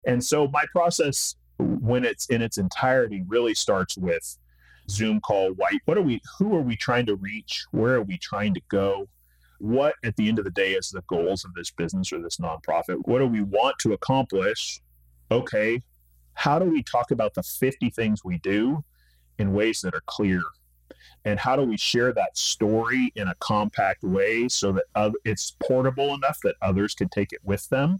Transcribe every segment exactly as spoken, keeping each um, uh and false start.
And so my process, when it's in its entirety, really starts with Zoom call. White. What are we, who are we trying to reach? Where are we trying to go? What at the end of the day is the goals of this business or this nonprofit? What do we want to accomplish? Okay. How do we talk about the fifty things we do in ways that are clear? And how do we share that story in a compact way so that uh, it's portable enough that others can take it with them?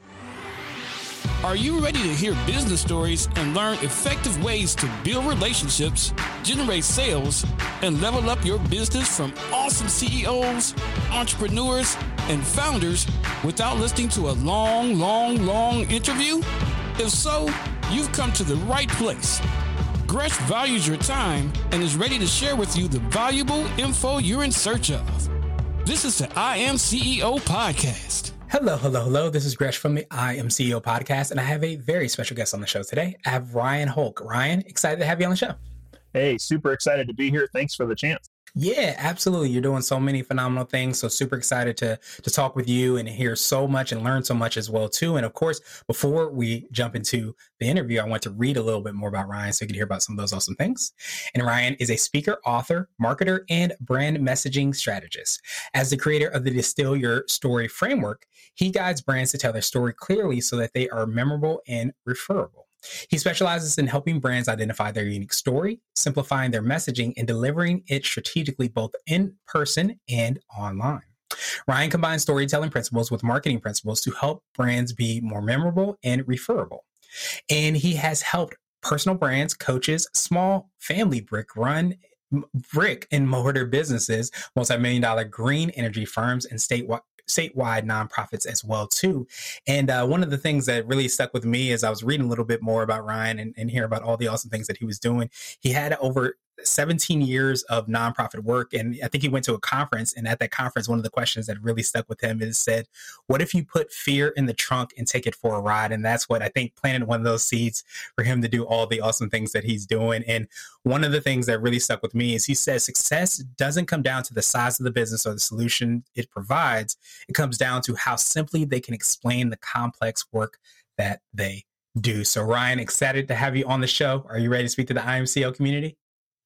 Are you ready to hear business stories and learn effective ways to build relationships, generate sales, and level up your business from awesome C E Os, entrepreneurs, and founders without listening to a long, long, long interview? If so, you've come to the right place. Gresh values your time and is ready to share with you the valuable info you're in search of. This is the I Am C E O Podcast. Hello, hello, hello. This is Gresh from the I Am C E O Podcast, and I have a very special guest on the show today. I have Ryan Hulk. Ryan, excited to have you on the show. Hey, super excited to be here. Thanks for the chance. Yeah, absolutely. You're doing so many phenomenal things. So super excited to to talk with you and hear so much and learn so much as well, too. And of course, before we jump into the interview, I want to read a little bit more about Ryan so you can hear about some of those awesome things. And Ryan is a speaker, author, marketer, and brand messaging strategist. As the creator of the Distill Your Story framework, he guides brands to tell their story clearly so that they are memorable and referable. He specializes in helping brands identify their unique story, simplifying their messaging, and delivering it strategically both in person and online. Ryan combines storytelling principles with marketing principles to help brands be more memorable and referable. And he has helped personal brands, coaches, small family brick run brick and mortar businesses, multi-million dollar green energy firms, and statewide statewide nonprofits as well too. And uh, one of the things that really stuck with me as I was reading a little bit more about Ryan and, and hear about all the awesome things that he was doing, he had over seventeen years of nonprofit work. And I think he went to a conference, and at that conference, one of the questions that really stuck with him is said, what if you put fear in the trunk and take it for a ride? And that's what I think planted one of those seeds for him to do all the awesome things that he's doing. And one of the things that really stuck with me is he says success doesn't come down to the size of the business or the solution it provides. It comes down to how simply they can explain the complex work that they do. So Ryan, excited to have you on the show. Are you ready to speak to the I M C O community?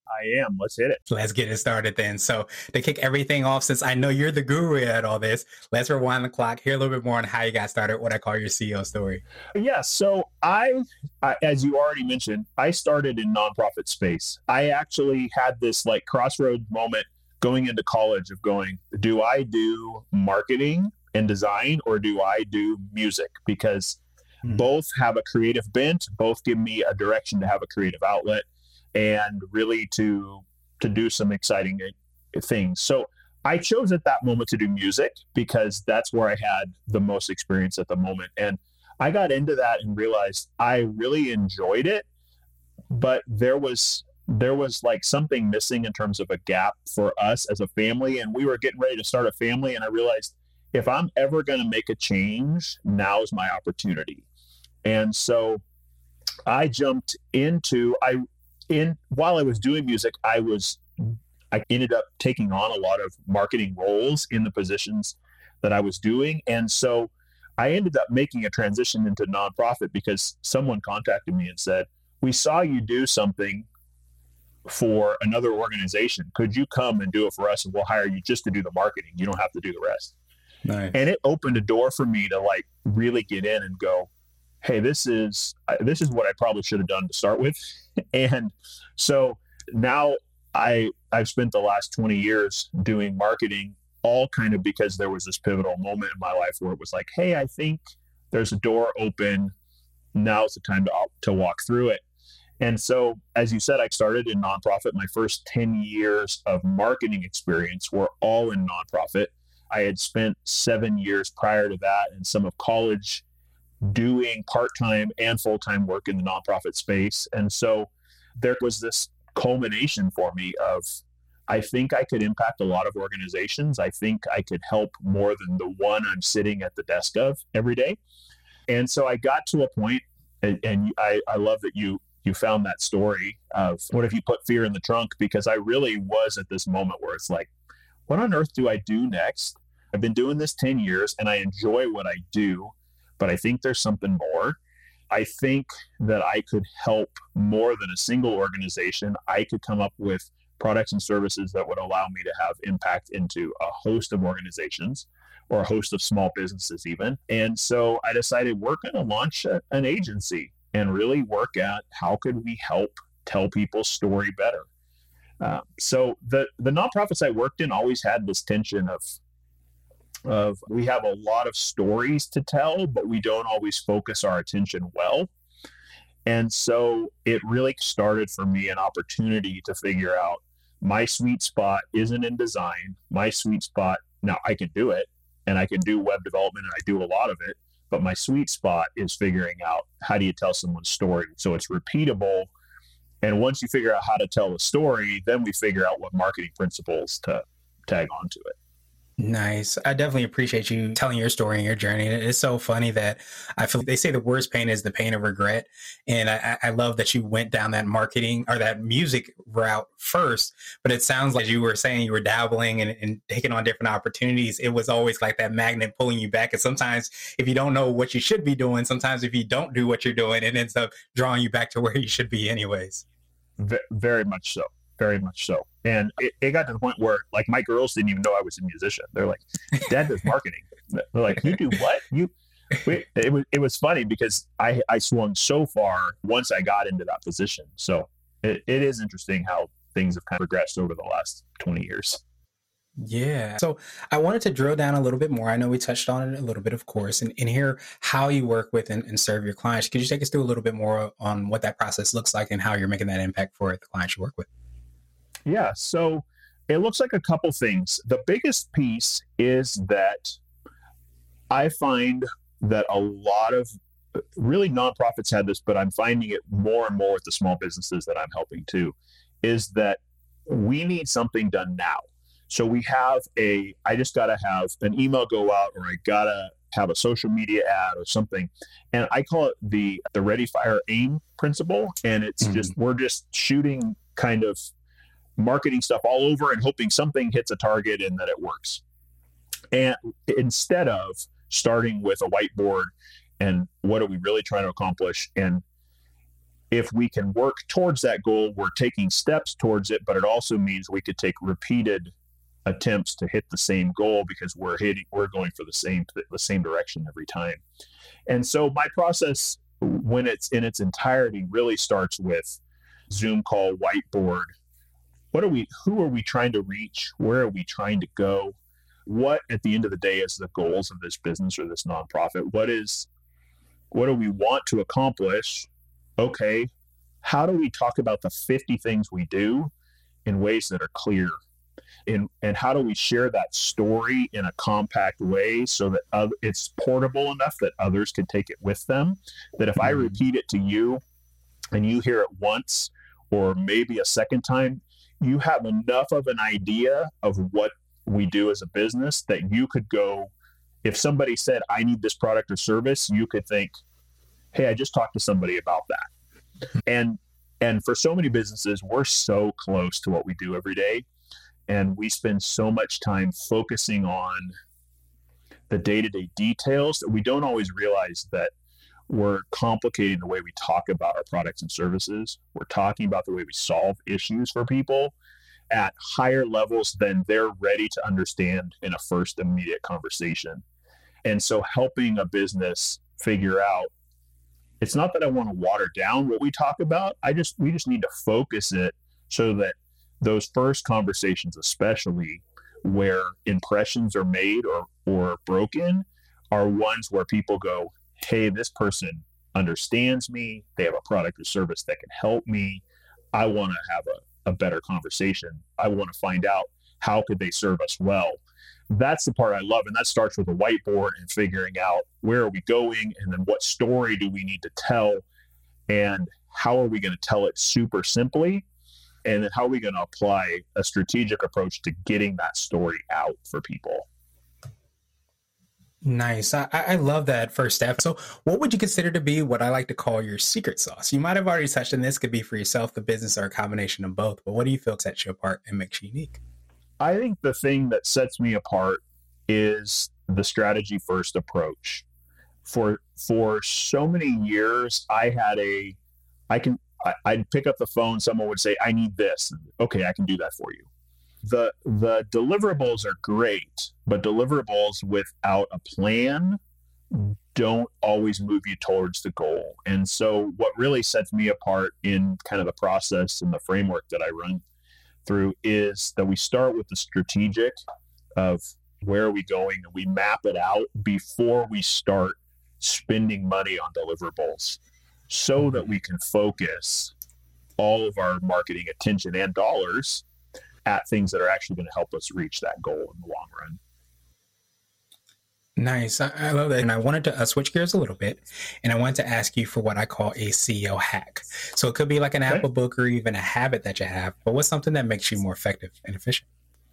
I am. Let's hit it. Let's get it started then. So to kick everything off, since I know you're the guru at all this, let's rewind the clock, hear a little bit more on how you got started, what I call your C E O story. Yeah. So I, I, as you already mentioned, I started in nonprofit space. I actually had this like crossroad moment going into college of going, do I do marketing and design or do I do music? Because mm-hmm. both have a creative bent, both give me a direction to have a creative outlet and really to to do some exciting things. So I chose at that moment to do music because that's where I had the most experience at the moment. And I got into that and realized I really enjoyed it, but there was there was like something missing in terms of a gap for us as a family. And we were getting ready to start a family. And I realized if I'm ever going to make a change, now is my opportunity. And so I jumped into, I, in, while I was doing music, I was, I ended up taking on a lot of marketing roles in the positions that I was doing. And so I ended up making a transition into nonprofit because someone contacted me and said, we saw you do something for another organization. Could you come and do it for us? And we'll hire you just to do the marketing. You don't have to do the rest. Nice. And it opened a door for me to like really get in and go, hey, this is, this is what I probably should have done to start with. And so now I, I've spent the last twenty years doing marketing, all kind of because there was this pivotal moment in my life where it was like, hey, I think there's a door open. Now's the time to, to walk through it. And so, as you said, I started in nonprofit. My first ten years of marketing experience were all in nonprofit. I had spent seven years prior to that in some of college doing part-time and full-time work in the nonprofit space. And so there was this culmination for me of, I think I could impact a lot of organizations. I think I could help more than the one I'm sitting at the desk of every day. And so I got to a point, and, and I, I love that you you found that story of what if you put fear in the trunk, because I really was at this moment where it's like, what on earth do I do next? I've been doing this ten years and I enjoy what I do, but I think there's something more. I think that I could help more than a single organization. I could come up with products and services that would allow me to have impact into a host of organizations or a host of small businesses even. And so I decided we're going to launch a, an agency and really work at how could we help tell people's story better. Uh, so the the nonprofits I worked in always had this tension of of we have a lot of stories to tell, but we don't always focus our attention well. And so it really started for me an opportunity to figure out my sweet spot isn't in design. My sweet spot, now I can do it and I can do web development and I do a lot of it, but my sweet spot is figuring out how do you tell someone's story so it's repeatable. And once you figure out how to tell a story, then we figure out what marketing principles to tag onto it. Nice. I definitely appreciate you telling your story and your journey. It's so funny that I feel they say the worst pain is the pain of regret. And I, I love that you went down that marketing or that music route first, but it sounds like you were saying you were dabbling and, and taking on different opportunities. It was always like that magnet pulling you back. And sometimes if you don't know what you should be doing, sometimes if you don't do what you're doing, it ends up drawing you back to where you should be anyways. V- very much so. Very much so. And it, it got to the point where like my girls didn't even know I was a musician. They're like, Dad does marketing. They're like, you do what? You, it was, it was funny because I, I swung so far once I got into that position. So it, it is interesting how things have kind of progressed over the last twenty years. Yeah. So I wanted to drill down a little bit more. I know we touched on it a little bit, of course, and, and hear how you work with and, and serve your clients. Could you take us through a little bit more on what that process looks like and how you're making that impact for the clients you work with? Yeah, so it looks like a couple things. The biggest piece is that I find that a lot of really nonprofits had this, but I'm finding it more and more with the small businesses that I'm helping too, is that we need something done now. So we have a, I just got to have an email go out or I got to have a social media ad or something. And I call it the, the ready, fire, aim principle. And it's mm-hmm. just, we're just shooting kind of marketing stuff all over and hoping something hits a target and that it works. And instead of starting with a whiteboard and what are we really trying to accomplish? And if we can work towards that goal, we're taking steps towards it, but it also means we could take repeated attempts to hit the same goal because we're hitting, we're going for the same, the same direction every time. And so my process when it's in its entirety really starts with Zoom call, whiteboard. What are we, who are we trying to reach? Where are we trying to go? What at the end of the day is the goals of this business or this nonprofit? What is, what do we want to accomplish? Okay. How do we talk about the fifty things we do in ways that are clear? In, and how do we share that story in a compact way so that other, it's portable enough that others can take it with them? That if I repeat it to you and you hear it once or maybe a second time, you have enough of an idea of what we do as a business that you could go, if somebody said, I need this product or service, you could think, hey, I just talked to somebody about that. And, and for so many businesses, we're so close to what we do every day. And we spend so much time focusing on the day-to-day details that we don't always realize that we're complicating the way we talk about our products and services. We're talking about the way we solve issues for people at higher levels than they're ready to understand in a first immediate conversation. And so helping a business figure out, it's not that I want to water down what we talk about. I just, we just need to focus it so that those first conversations, especially where impressions are made or, or broken, are ones where people go, hey, this person understands me. They have a product or service that can help me. I want to have a, a better conversation. I want to find out how could they serve us well. That's the part I love. And that starts with a whiteboard and figuring out where are we going and then what story do we need to tell and how are we going to tell it super simply? And then how are we going to apply a strategic approach to getting that story out for people? Nice. I, I love that first step. So what would you consider to be what I like to call your secret sauce? You might have already touched on this, could be for yourself, the business, or a combination of both, but what do you feel sets you apart and makes you unique? I think the thing that sets me apart is the strategy first approach. for for so many years, I had a, I can, I, I'd pick up the phone. Someone would say, "I need this." Okay, I can do that for you. The the deliverables are great, but deliverables without a plan don't always move you towards the goal. And so what really sets me apart in kind of the process and the framework that I run through is that we start with the strategic of where are we going, and we map it out before we start spending money on deliverables so that we can focus all of our marketing attention and dollars at things that are actually going to help us reach that goal in the long run. Nice. I, I love that. And I wanted to uh, switch gears a little bit, and I wanted to ask you for what I call a C E O hack. So it could be like an Okay. Apple book or even a habit that you have, but what's something that makes you more effective and efficient?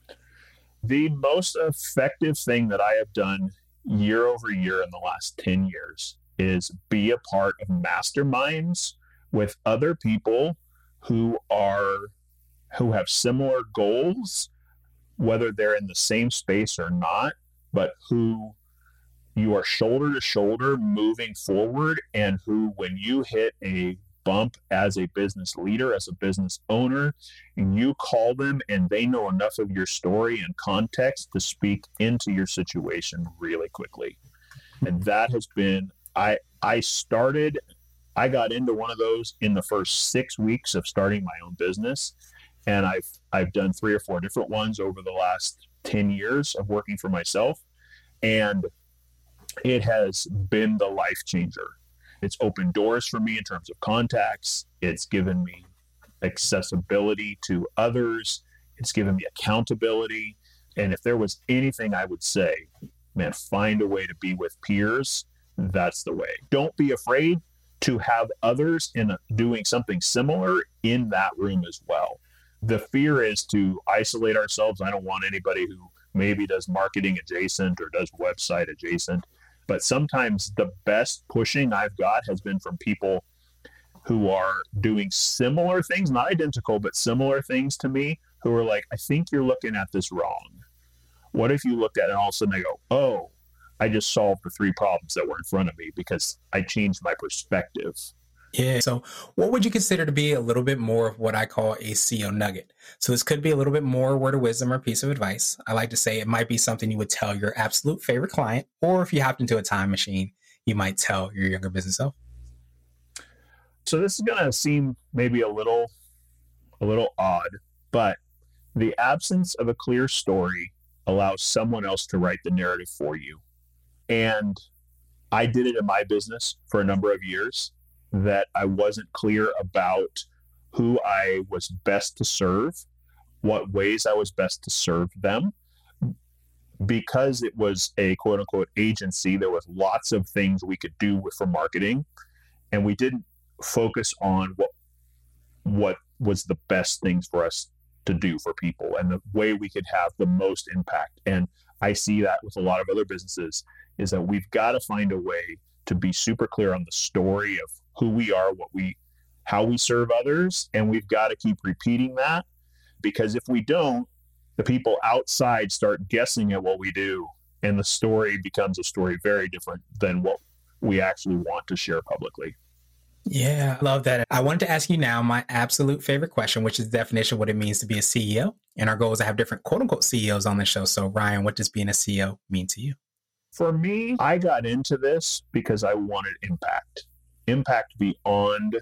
The most effective thing that I have done year over year in the last ten years is be a part of masterminds with other people who are who have similar goals, whether they're in the same space or not, but who you are shoulder to shoulder moving forward, and who, when you hit a bump as a business leader, as a business owner, and you call them and they know enough of your story and context to speak into your situation really quickly. And that has been, I, I started, I got into one of those in the first six weeks of starting my own business. And I've, I've done three or four different ones over the last ten years of working for myself. And it has been the life changer. It's opened doors for me in terms of contacts. It's given me accessibility to others. It's given me accountability. And if there was anything I would say, man, find a way to be with peers. That's the way. Don't be afraid to have others in a, doing something similar in that room as well. The fear is to isolate ourselves. I don't want anybody who maybe does marketing adjacent or does website adjacent. But sometimes the best pushing I've got has been from people who are doing similar things, not identical, but similar things to me, who are like, I think you're looking at this wrong. What if you looked at it and all of a sudden I go, oh, I just solved the three problems that were in front of me because I changed my perspective. Yeah. So what would you consider to be a little bit more of what I call a C E O nugget? So this could be a little bit more word of wisdom or piece of advice. I like to say it might be something you would tell your absolute favorite client, or if you hopped into a time machine, you might tell your younger business self. So this is going to seem maybe a little, a little odd, but the absence of a clear story allows someone else to write the narrative for you. And I did it in my business for a number of years, that I wasn't clear about who I was best to serve, what ways I was best to serve them. Because it was a quote unquote agency, there was lots of things we could do with for marketing, and we didn't focus on what what was the best things for us to do for people and the way we could have the most impact. And I see that with a lot of other businesses, is that we've got to find a way to be super clear on the story of who we are, what we, how we serve others. And we've got to keep repeating that, because if we don't, the people outside start guessing at what we do, and the story becomes a story very different than what we actually want to share publicly. Yeah, I love that. I wanted to ask you now my absolute favorite question, which is the definition of what it means to be a C E O. And our goal is to have different quote unquote C E Os on the show. So Ryan, what does being a C E O mean to you? For me, I got into this because I wanted impact, impact beyond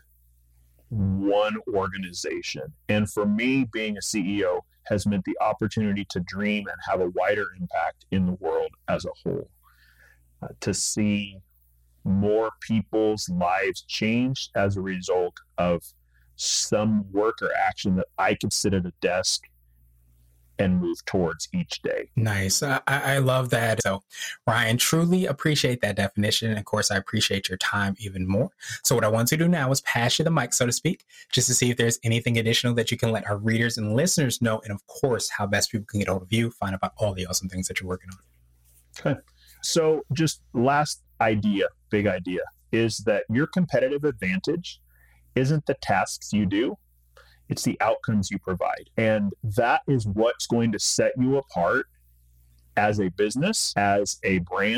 one organization. And for me, being a C E O has meant the opportunity to dream and have a wider impact in the world as a whole, uh, to see more people's lives changed as a result of some work or action that I could sit at a desk and move towards each day. Nice. I, I love that. So Ryan, truly appreciate that definition. And of course, I appreciate your time even more. So what I want to do now is pass you the mic, so to speak, just to see if there's anything additional that you can let our readers and listeners know. And of course, how best people can get a hold of you, find out about all the awesome things that you're working on. Okay. So just last idea, big idea, is that your competitive advantage isn't the tasks you do, it's the outcomes you provide. And that is what's going to set you apart as a business, as a brand,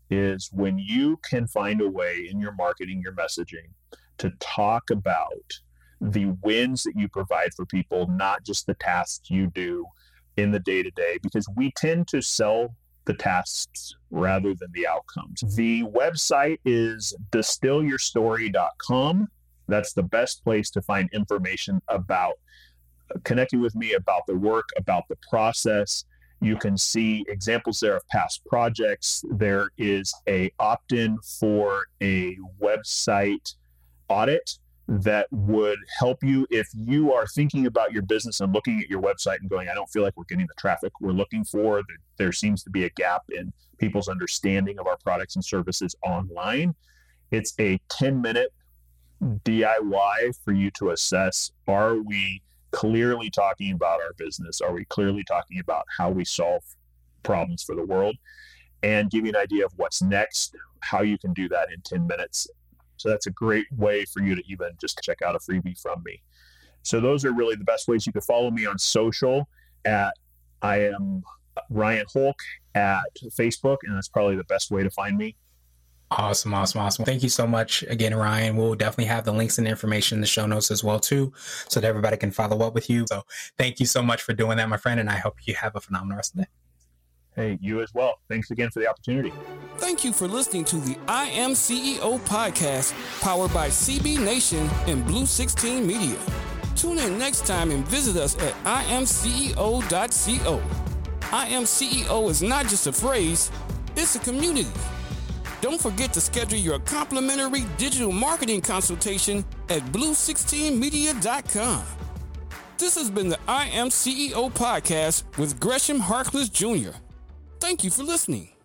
is when you can find a way in your marketing, your messaging, to talk about the wins that you provide for people, not just the tasks you do in the day-to-day, because we tend to sell the tasks rather than the outcomes. The website is distill your story dot com. That's the best place to find information about connecting with me, about the work, about the process. You can see examples there of past projects. There is a opt-in for a website audit that would help you if you are thinking about your business and looking at your website and going, I don't feel like we're getting the traffic we're looking for. There seems to be a gap in people's understanding of our products and services online. It's a ten minute D I Y for you to assess, are we clearly talking about our business? Are we clearly talking about how we solve problems for the world? And give you an idea of what's next, how you can do that in ten minutes. So that's a great way for you to even just check out a freebie from me. So those are really the best ways. You can follow me on social at I am Ryan Hulk at Facebook, and that's probably the best way to find me. Awesome, awesome, awesome. Thank you so much again, Ryan. We'll definitely have the links and information in the show notes as well, too, so that everybody can follow up with you. So thank you so much for doing that, my friend, and I hope you have a phenomenal rest of the day. Hey, you as well. Thanks again for the opportunity. Thank you for listening to the I Am C E O podcast, powered by C B Nation and Blue sixteen Media. Tune in next time and visit us at I am C E O dot co. I Am C E O is not just a phrase, it's a community. Don't forget to schedule your complimentary digital marketing consultation at blue sixteen media dot com. This has been the I Am C E O podcast with Gresham Harkless Junior Thank you for listening.